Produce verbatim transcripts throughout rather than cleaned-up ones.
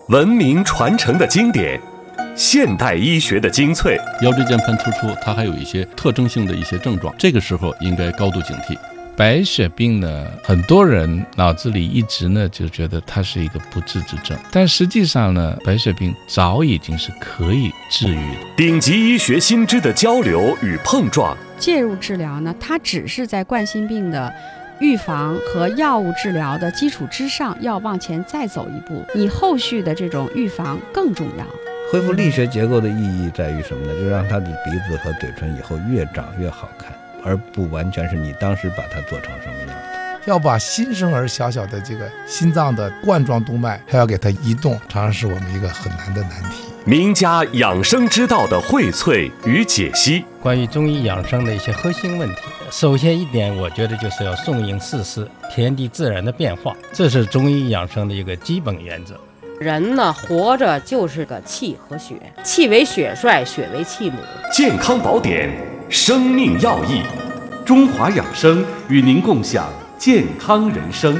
文明传承的经典，现代医学的精粹。 腰椎间盘突出，它还有一些特征性的一些症状，这个时候应该高度警惕。 白血病呢，很多人脑子里一直呢就觉得它是一个不治之症，但实际上呢，白血病早已经是可以治愈的。 顶级医学新知的交流与碰撞， 介入治疗呢，它只是在冠心病的预防和药物治疗的基础之上，要往前再走一步，你后续的这种预防更重要。 恢复力学结构的意义在于什么呢？就让他的鼻子和嘴唇以后越长越好看，而不完全是你当时把它做成什么样子。 要把新生儿小小的这个心脏的冠状动脉还要给它移动，常常是我们一个很难的难题。 名家养生之道的荟萃与解析， 关于中医养生的一些核心问题，首先一点，我觉得就是要顺应四时，天地自然的变化，这是中医养生的一个基本原则。 人呢，活着就是个气和血，气为血帅，血为气母。 健康宝典，生命要义， 中华养生与您共享健康人生。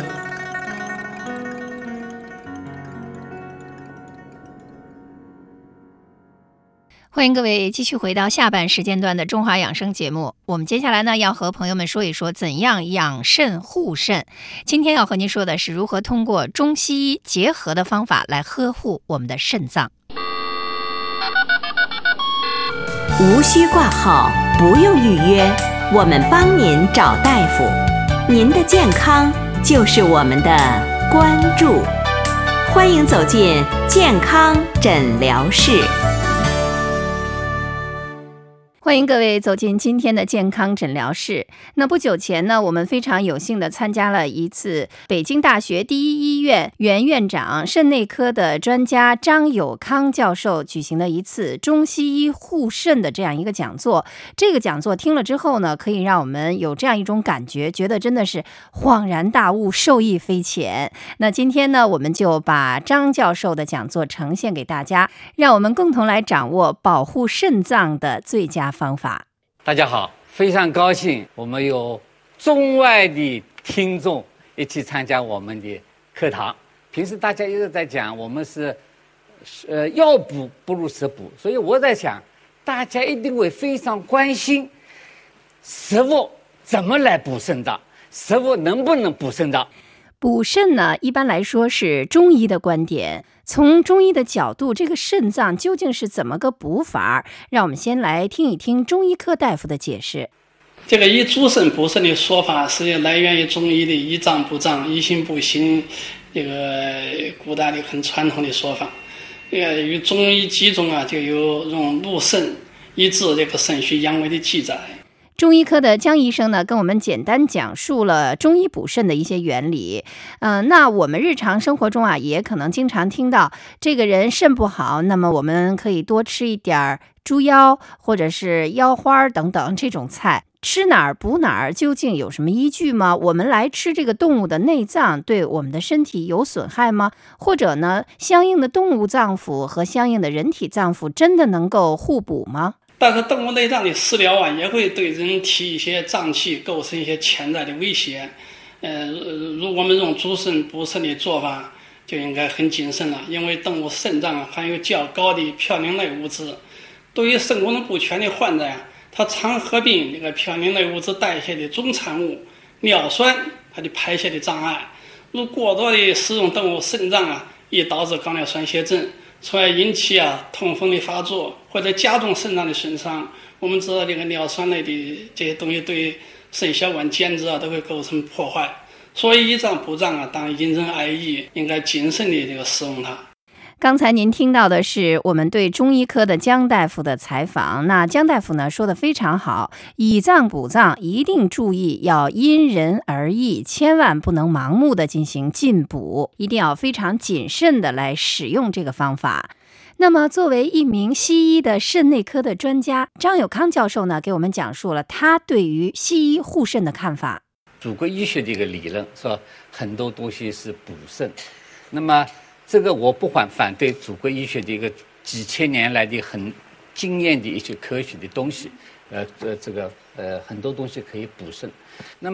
欢迎各位继续回到下半时间段的中华养生节目。我们接下来呢，要和朋友们说一说怎样养肾护肾。今天要和您说的是如何通过中西医结合的方法来呵护我们的肾脏。 无需挂号，不用预约，我们帮您找大夫。您的健康就是我们的关注。欢迎走进健康诊疗室。 欢迎各位走进今天的健康诊疗室。那不久前呢，我们非常有幸的参加了一次北京大学第一医院原院长、肾内科的专家张友康教授举行的一次中西医护肾的这样一个讲座。这个讲座听了之后呢，可以让我们有这样一种感觉，觉得真的是恍然大悟，受益匪浅。那今天呢，我们就把张教授的讲座呈现给大家，让我们共同来掌握保护肾脏的最佳方法。 大家好，非常高兴我们有中外的听众一起参加我们的课堂。平时大家一直在讲我们是呃药补不如食补，所以我在想大家一定会非常关心食物怎么来补肾脏，食物能不能补肾脏。 补肾呢，一般来说是中医的观点。从中医的角度，这个肾脏究竟是怎么个补法？让我们先来听一听中医科大夫的解释。 这个以主肾补肾的说法是来源于中医的以脏补脏，以心补心，这个古代的很传统的说法。这个与中医集中啊，就有用入肾以治这个肾虚阳痿的记载。 中医科的江医生呢，跟我们简单讲述了中医补肾的一些原理。嗯、呃，那我们日常生活中啊，也可能经常听到这个人肾不好，那么我们可以多吃一点猪腰或者是腰花等等这种菜。吃哪儿补哪儿，究竟有什么依据吗？我们来吃这个动物的内脏，对我们的身体有损害吗？或者呢，相应的动物脏腑和相应的人体脏腑真的能够互补吗？ 但是动物内脏的食疗啊，也会对人体一些脏器构成一些潜在的威胁。呃，如果我们用主肾补肾的做法，就应该很谨慎了，因为动物肾脏含有较高的嘌呤类物质。对于肾功能不全的患者呀、啊，它常合并这个嘌呤类物质代谢的总产物尿酸，它的排泄的障碍。如过多的使用动物肾脏啊，易导致高尿酸血症，从而引起啊痛风的发作，或者加重肾脏的损伤。我们知道这个尿酸类的这些东西对肾小管间质啊都会构成破坏，所以以脏补脏啊，当因人而异，应该谨慎的这个使用它。 刚才您听到的是我们对中医科的江大夫的采访。那江大夫呢说得非常好，以脏补脏一定注意要因人而异，千万不能盲目的进行进补，一定要非常谨慎的来使用这个方法。那么作为一名西医的肾内科的专家，张友康教授呢给我们讲述了他对于西医护肾的看法。 祖国医学的一个理论说很多东西是补肾，那么这个我不反反对祖国医学的一个几千年来的很经验的一些科学的东西，呃呃这个呃很多东西可以补肾。那么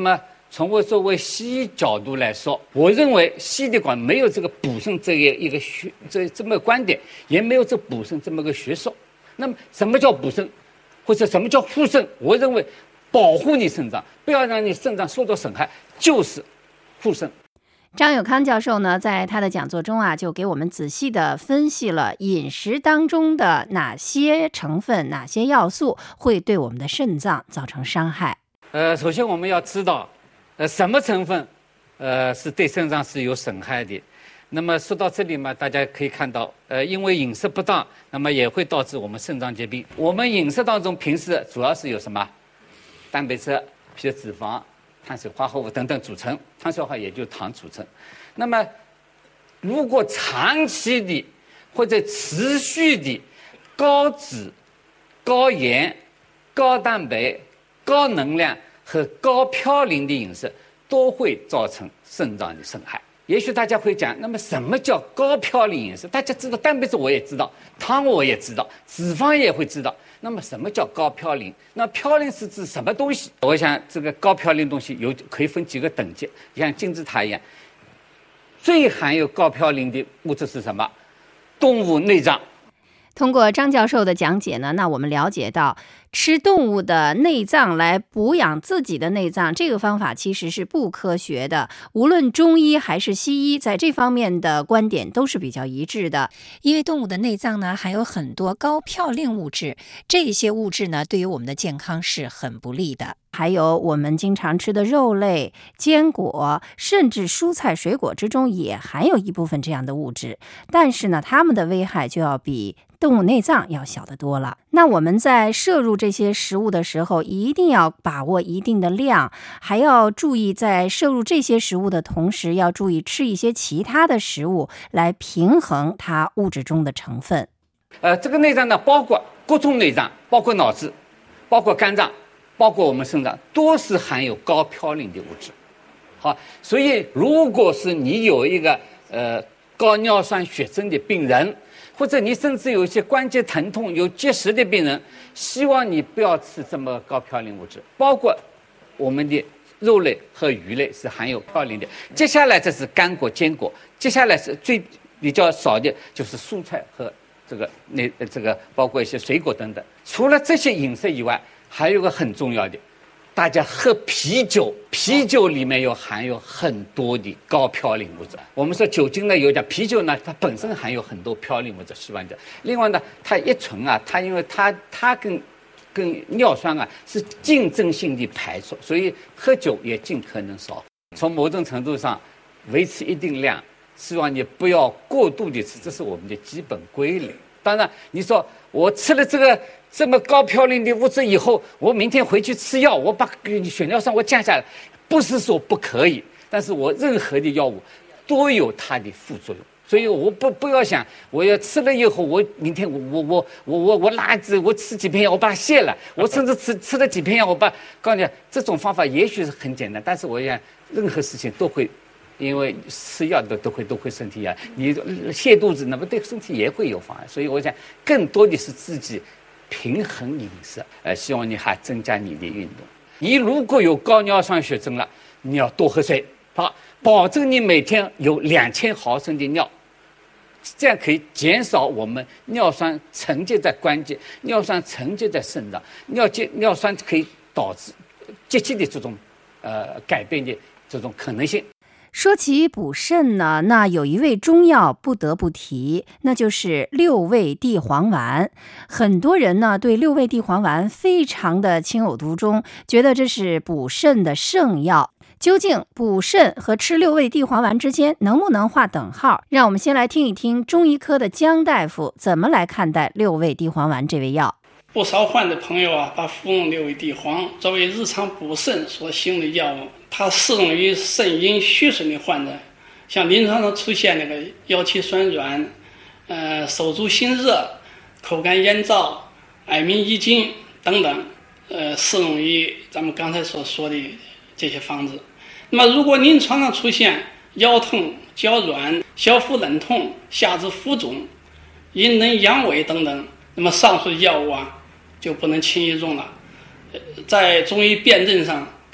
从我作为西医角度来说，我认为西医的观没有这个补肾这个一个学这这么个观点，也没有这补肾这么个学说。那么什么叫补肾，或者什么叫护肾？我认为保护你肾脏，不要让你肾脏受到损害，就是护肾。 张友康教授呢，在他的讲座中啊，就给我们仔细的分析了饮食当中的哪些成分、哪些要素会对我们的肾脏造成伤害。 呃，首先我们要知道，呃，什么成分，呃，是对肾脏是有损害的。那么说到这里嘛，大家可以看到，呃，因为饮食不当，那么也会导致我们肾脏疾病。我们饮食当中平时主要是有什么？蛋白质、皮质脂肪、碳水化合物等等组成，碳水化合物也就是糖组成。那么，如果长期的或者持续的高脂、高盐、高蛋白、高能量和高嘌呤的饮食，都会造成肾脏的损害。也许大家会讲，那么什么叫高嘌呤饮食？大家知道蛋白质我也知道，糖我也知道，脂肪也会知道。那么什么叫高嘌呤？那嘌呤是指什么东西？我想这个高嘌呤东西有可以分几个等级，像金字塔一样。最含有高嘌呤的物质是什么？动物内脏。 通过张教授的讲解呢，那我们了解到吃动物的内脏来补养自己的内脏，这个方法其实是不科学的。无论中医还是西医，在这方面的观点都是比较一致的。 因为动物的内脏呢含有很多高嘌呤物质，这些物质呢对于我们的健康是很不利的。 还有我们经常吃的肉类、坚果，甚至蔬菜水果之中也含有一部分这样的物质，但是呢，它们的危害就要比动物内脏要小得多了。那我们在摄入这些食物的时候，一定要把握一定的量，还要注意在摄入这些食物的同时，要注意吃一些其他的食物来平衡它物质中的成分。 呃，这个内脏呢，包括各种内脏，包括脑子，包括肝脏，包括我们肾脏，都是含有高嘌呤的物质。好，所以如果是你有一个呃高尿酸血症的病人，或者你甚至有一些关节疼痛、有结石的病人，希望你不要吃这么高嘌呤物质，包括我们的肉类和鱼类是含有嘌呤的。接下来这是干果、坚果，接下来是最比较少的就是蔬菜和这个那这个包括一些水果等等。除了这些饮食以外，还有个很重要的，大家喝啤酒，啤酒里面有含有很多的高嘌呤物质。我们说酒精呢有点，啤酒呢它本身含有很多嘌呤物质，希望讲。另外呢，它乙醇啊，它因为它它跟跟尿酸啊是竞争性的排出，所以喝酒也尽可能少。从某种程度上维持一定量，希望你不要过度的吃，这是我们的基本规律。当然，你说我吃了这个这么高嘌呤的物质以后，我明天回去吃药，我把血尿酸我降下来，不是说不可以，但是我任何的药物都有它的副作用，所以我不不要想我要吃了以后，我明天我我我我我我拉子我吃几片药我把它卸了，我甚至吃吃了几片药我把告诉你，这种方法也许是很简单，但是我想任何事情都会。因为吃药的都会都会身体啊，你泻肚子，那么对身体也会有妨碍。所以我想，更多的是自己平衡饮食，呃，希望你还增加你的运动。你如果有高尿酸血症了，你要多喝水，好，保证你每天有两千毫升的尿，这样可以减少我们尿酸沉积在关节，尿酸沉积在肾脏，尿结尿酸可以导致节气的这种呃改变的这种可能性。 说起补肾呢，那有一味中药不得不提，那就是六味地黄丸。很多人呢对六味地黄丸非常的情有独钟，觉得这是补肾的圣药。究竟补肾和吃六味地黄丸之间能不能划等号？让我们先来听一听中医科的姜大夫怎么来看待六味地黄丸这味药。 不少患者朋友啊，把服用六味地黄作为日常补肾所使用的药物，它适用于肾阴虚损的患者，像临床上出现那个腰膝酸软、呃手足心热、口干咽燥、耳鸣遗精等等，呃适用于咱们刚才所说的这些方子。那么如果临床上出现腰痛、脚软、小腹冷痛、下肢浮肿、阴冷阳痿等等，那么上述的药物啊就不能轻易用了。在中医辨证上，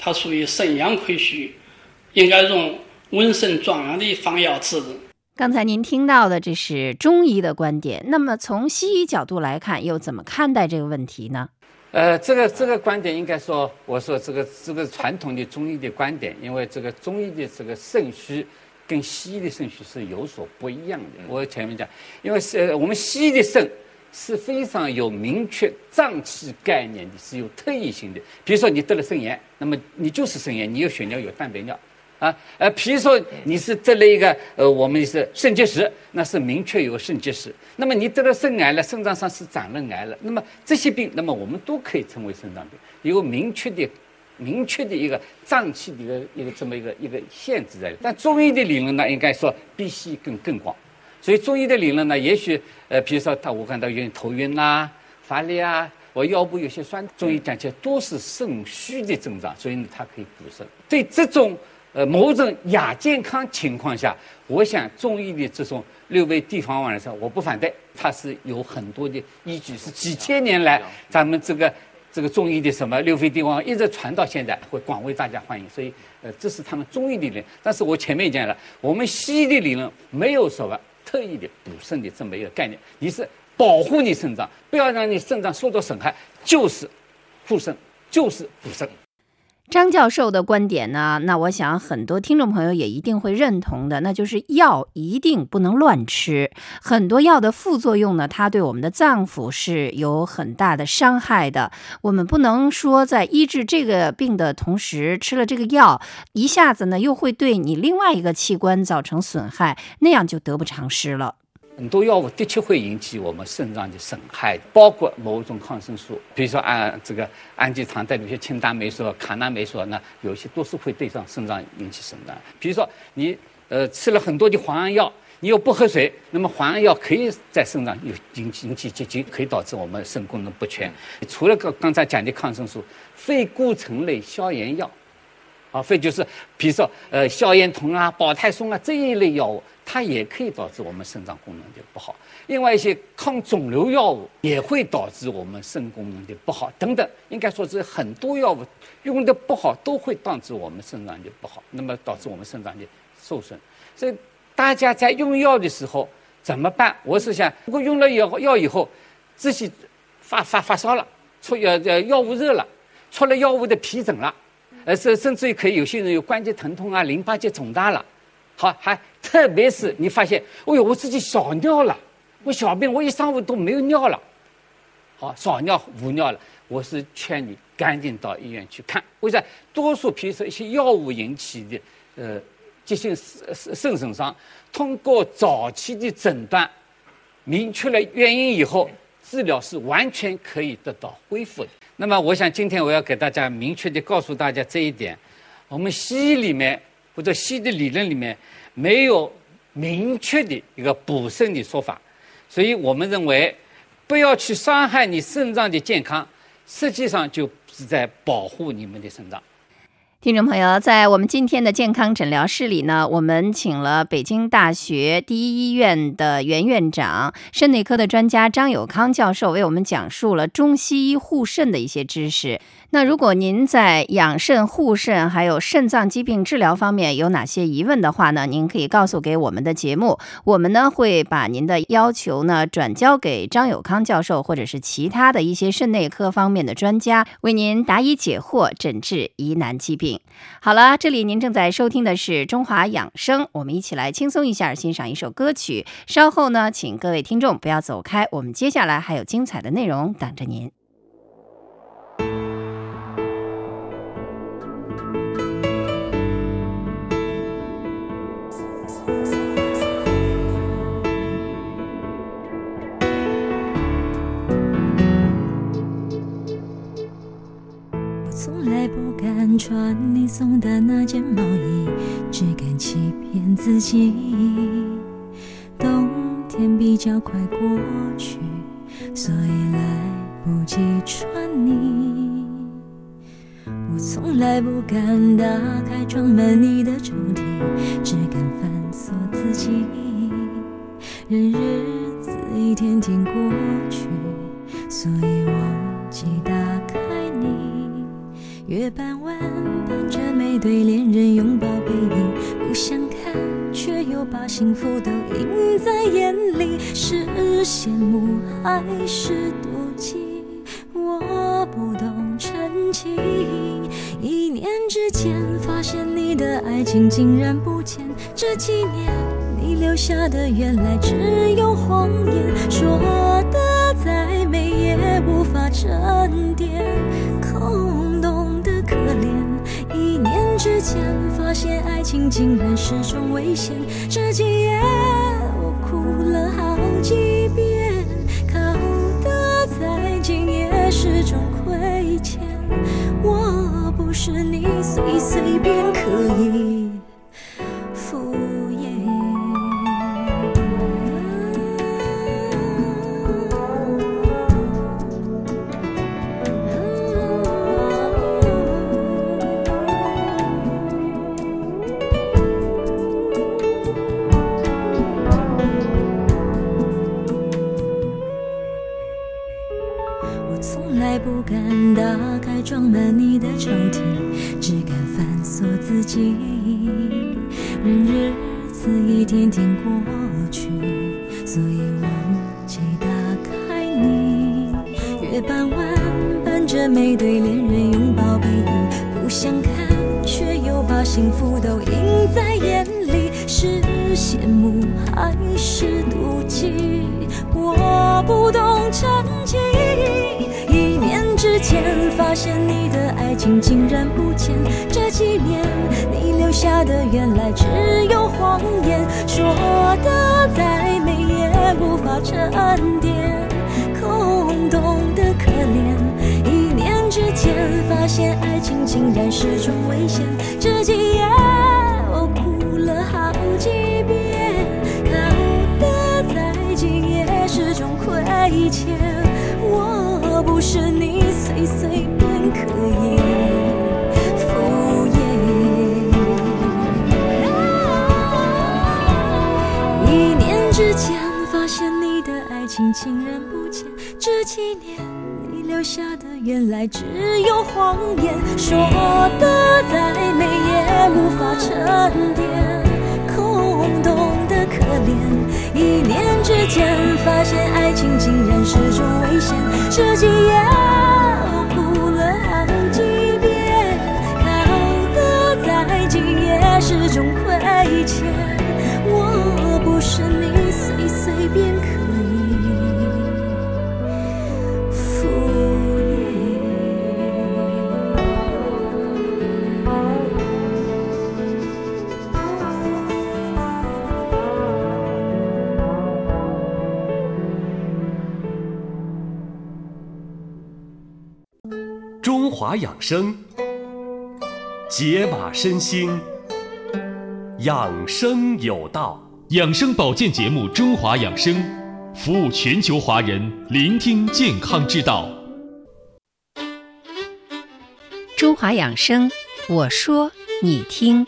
它属于肾阳亏虚，应该用温肾壮阳的方药治治。 刚才您听到的这是中医的观点，那么从西医角度来看，又怎么看待这个问题呢？ 呃，这个这个观点应该说，我说这个这个传统的中医的观点，因为这个中医的这个肾虚跟西医的肾虚是有所不一样的。我前面讲，因为是我们西医的肾是非常有明确脏器概念的，是有特异性的。比如说你得了肾炎，那么你就是肾炎，你有血尿有蛋白尿。啊，呃，比如说你是得了一个，呃，我们是肾结石，那是明确有肾结石。那么你得了肾癌了，肾脏上是长了癌了，那么这些病，那么我们都可以称为肾脏病，有明确的、明确的一个脏器的一个一个这么一个一个限制在。但中医的理论呢，应该说比西医更更广。所以中医的理论呢，也许呃，比如说他我看到有点头晕啦、乏力啊，我腰部有些酸，中医讲起来都是肾虚的症状，所以呢，它可以补肾。对这种呃，某种亚健康情况下，我想中医的这种六味地黄丸来说，我不反对，它是有很多的依据，是几千年来咱们这个这个中医的什么六味地黄丸一直传到现在，会广为大家欢迎，所以呃，这是他们中医的理论。但是我前面讲了，我们西医的理论没有什么特意的补肾的这么一个概念，你是保护你肾脏，不要让你肾脏受到损害，就是护肾，就是补肾。 张教授的观点呢，那我想很多听众朋友也一定会认同的，那就是药一定不能乱吃。很多药的副作用呢，它对我们的脏腑是有很大的伤害的。我们不能说在医治这个病的同时吃了这个药，一下子呢又会对你另外一个器官造成损害，那样就得不偿失了。 很多药物的确会引起我们肾脏的损害，包括某种抗生素，比如说按这个氨基糖带有些氢大霉素、卡那霉素，那有些都是会对上肾脏引起损伤。比如说你呃吃了很多的磺胺药，你又不喝水，那么磺胺药可以在肾脏有引起引起结节，可以导致我们肾功能不全。除了刚刚才讲的抗生素，非固醇类消炎药，啊，非就是比如说呃消炎酮啊、保泰松啊这一类药物。它也可以导致我们肾脏功能的不好，另外一些抗肿瘤药物也会导致我们肾功能的不好等等。应该说是很多药物用的不好，都会导致我们肾脏的不好，那么导致我们肾脏的受损。所以大家在用药的时候怎么办？我是想，如果用了药药以后，自己发发发烧了，出药呃药物热了，出了药物的皮疹了，呃甚甚至于可以有些人有关节疼痛啊、淋巴结肿大了。好，还特别是你发现，哦呦，我自己少尿了，我小便我一上午都没有尿了，好，少尿无尿了，我是劝你赶紧到医院去看。为啥？多数比如说一些药物引起的呃急性肾损伤，通过早期的诊断，明确了原因以后，治疗是完全可以得到恢复的。那么，我想今天我要给大家明确的告诉大家这一点，我们西医里面。或者西医的理论里面没有明确的一个补肾的说法，所以我们认为不要去伤害你肾脏的健康，实际上就是在保护你们的肾脏。 听众朋友，在我们今天的健康诊疗室里呢，我们请了北京大学第一医院的原院长、肾内科的专家张友康教授，为我们讲述了中西医护肾的一些知识。那如果您在养肾、护肾还有肾脏疾病治疗方面有哪些疑问的话呢，您可以告诉给我们的节目，我们呢会把您的要求呢转交给张友康教授或者是其他的一些肾内科方面的专家，为您答疑解惑，诊治疑难疾病。好了，这里您正在收听的是中华养生，我们一起来轻松一下，欣赏一首歌曲。稍后呢，请各位听众不要走开，我们接下来还有精彩的内容等着您。 从来不敢穿你送的那件毛衣，只敢欺骗自己。冬天比较快过去，所以来不及穿你。我从来不敢打开装满你的抽屉，只敢反锁自己。任日子一天天过去，所以忘记打开你。月半弯半对恋人拥抱背影，不想看，却又把幸福都映在眼里，是羡慕还是妒忌？我不懂真情。一念之间，发现你的爱情竟然不见，这几年你留下的原来只有谎言，说的再美也无法沉淀，空洞的可怜。一念之间，发现爱情竟然是种危险，这几夜我哭了好几遍，靠得再近也是种亏欠，我不是你随随便可以敷衍。不敢打开装满你的抽屉，只敢反锁自己，任日子一天天过去，所以忘记打开你。月傍晚伴着每对恋人拥抱背影，不想看，却又把幸福都映在眼里，是羡慕还是妒忌？我不懂真情。一念之间，发现你的爱情竟然不见，这几年你留下的原来只有谎言，说的再美也无法沉淀，空洞的可怜。一念之间，发现爱情竟然是种危险，这几夜我哭了好几遍，靠得再近也是种亏欠，我不是你随随便可以敷衍。一念之间，发现你的爱情竟然不见，这几年你留下的原来只有谎言，说的再美也无法沉淀，空洞的可怜。一念之间，发现爱情竟然是种危险，这几夜我哭了好几遍，靠得再近也是种亏欠，我不是你随随便可以敷衍。 中华养生，解码身心，养生有道。 养生保健节目《中华养生》，服务全球华人，聆听健康之道。 中华养生，我说你听。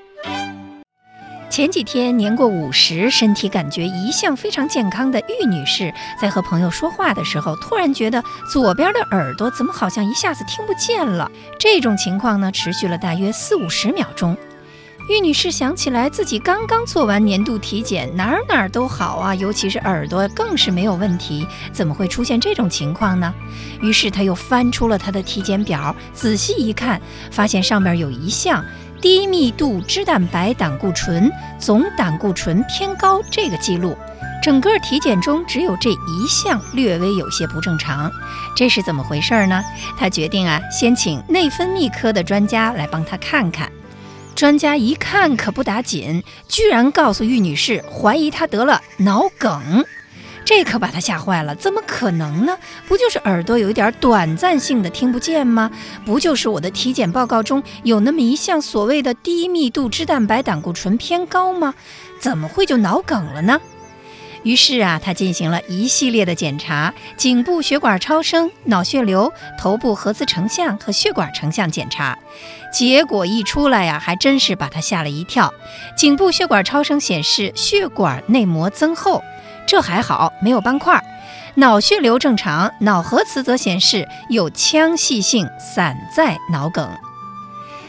前几天年过五十，身体感觉一向非常健康的玉女士，在和朋友说话的时候，突然觉得左边的耳朵怎么好像一下子听不见了。这种情况呢，持续了大约四五十秒钟。玉女士想起来自己刚刚做完年度体检，哪儿哪儿都好啊，尤其是耳朵更是没有问题，怎么会出现这种情况呢？于是她又翻出了她的体检表，仔细一看，发现上面有一项低密度脂蛋白胆固醇总胆固醇偏高这个记录，整个体检中只有这一项略微有些不正常，这是怎么回事呢？她决定啊，先请内分泌科的专家来帮她看看。专家一看可不打紧，居然告诉玉女士怀疑她得了脑梗，这可把她吓坏了。怎么可能呢？不就是耳朵有一点短暂性的听不见吗？不就是我的体检报告中有那么一项所谓的低密度脂蛋白胆固醇偏高吗？怎么会就脑梗了呢？于是啊，他进行了一系列的检查，颈部血管超声、脑血流、头部核磁成像和血管成像检查。结果一出来呀、啊，还真是把他吓了一跳。颈部血管超声显示血管内膜增厚，这还好，没有斑块。脑血流正常，脑核磁则显示有腔隙性散在脑梗。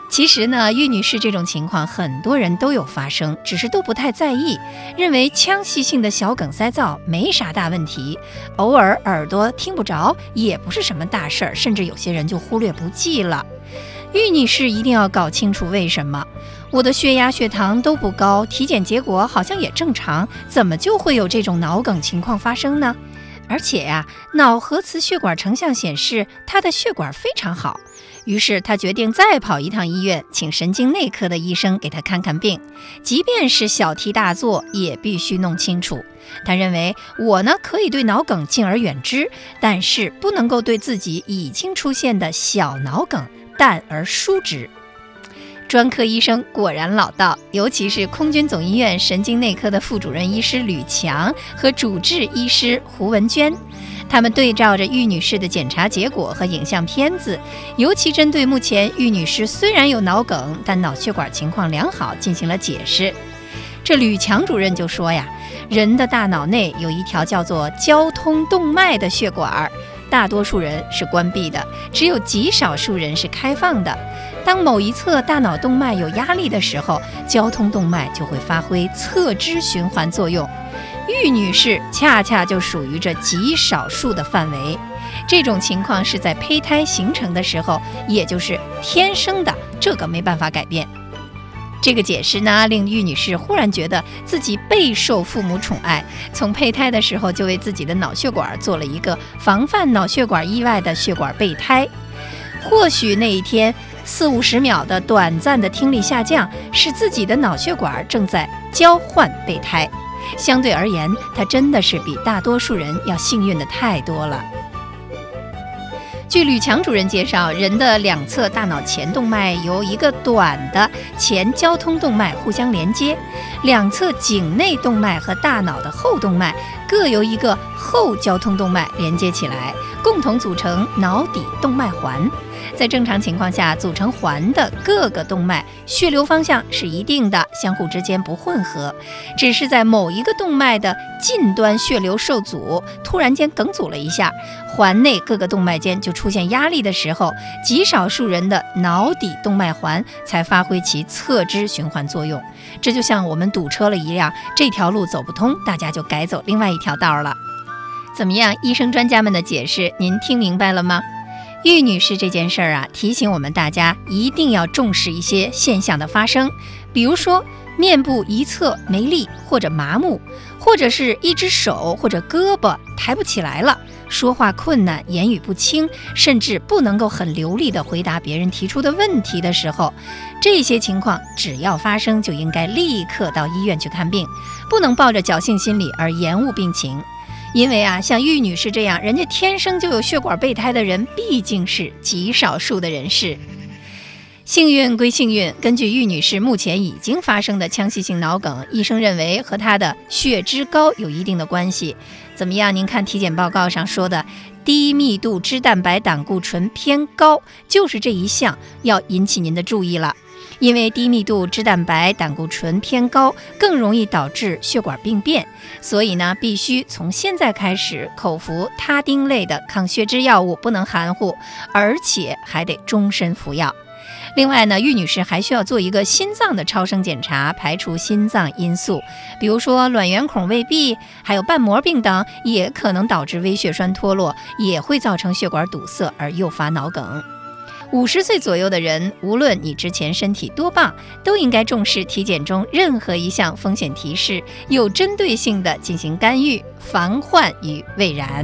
其实呢，玉女士这种情况很多人都有发生，只是都不太在意，认为腔隙性的小梗塞噪没啥大问题，偶尔耳朵听不着也不是什么大事儿，甚至有些人就忽略不计了。玉女士一定要搞清楚为什么。我的血压血糖都不高，体检结果好像也正常，怎么就会有这种脑梗情况发生呢？而且呀、啊，脑核磁血管成像显示她的血管非常好，于是她决定再跑一趟医院，请神经内科的医生给她看看病。即便是小题大做，也必须弄清楚。他认为我呢可以对脑梗敬而远之，但是不能够对自己已经出现的小脑梗淡而疏之。专科医生果然老道，尤其是空军总医院神经内科的副主任医师吕强和主治医师胡文娟，他们对照着玉女士的检查结果和影像片子，尤其针对目前玉女士虽然有脑梗，但脑血管情况良好进行了解释。这吕强主任就说呀，人的大脑内有一条叫做交通动脉的血管，大多数人是关闭的，只有极少数人是开放的。当某一侧大脑动脉有压力的时候，交通动脉就会发挥侧支循环作用。玉女士恰恰就属于这极少数的范围。这种情况是在胚胎形成的时候，也就是天生的，这个没办法改变。这个解释呢，令玉女士忽然觉得自己备受父母宠爱，从胚胎的时候就为自己的脑血管做了一个防范脑血管意外的血管备胎。或许那一天四五十秒的短暂的听力下降，是自己的脑血管正在交换备胎。相对而言，她真的是比大多数人要幸运的太多了。据吕强主任介绍，人的两侧大脑前动脉由一个短的前交通动脉互相连接，两侧颈内动脉和大脑的后动脉各由一个后交通动脉连接起来，共同组成脑底动脉环。在正常情况下，组成环的各个动脉血流方向是一定的，相互之间不混合。只是在某一个动脉的近端血流受阻，突然间梗阻了一下，环内各个动脉间就出现压力的时候，极少数人的脑底动脉环才发挥其侧支循环作用。这就像我们堵车了一样，这条路走不通，大家就改走另外一条道了。怎么样，医生专家们的解释您听明白了吗？玉女士这件事儿啊，提醒我们大家一定要重视一些现象的发生，比如说面部一侧没力或者麻木，或者是一只手或者胳膊抬不起来了，说话困难，言语不清，甚至不能够很流利地回答别人提出的问题的时候，这些情况只要发生，就应该立刻到医院去看病，不能抱着侥幸心理而延误病情。因为啊，像玉女士这样人家天生就有血管备胎的人，毕竟是极少数的人士。幸运归幸运，根据玉女士目前已经发生的腔隙性脑梗，医生认为和她的血脂高有一定的关系。怎么样？您看体检报告上说的低密度脂蛋白胆固醇偏高，就是这一项要引起您的注意了。因为低密度脂蛋白胆固醇偏高，更容易导致血管病变，所以呢，必须从现在开始口服他汀类的抗血脂药物，不能含糊，而且还得终身服药。另外呢，玉女士还需要做一个心脏的超声检查，排除心脏因素，比如说卵圆孔未闭，还有瓣膜病等，也可能导致微血栓脱落，也会造成血管堵塞而诱发脑梗。五十岁左右的人，无论你之前身体多棒，都应该重视体检中任何一项风险提示，有针对性的进行干预，防患于未然。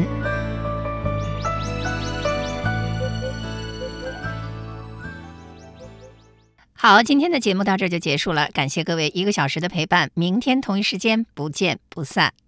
好，今天的节目到这就结束了，感谢各位一个小时的陪伴，明天同一时间不见不散。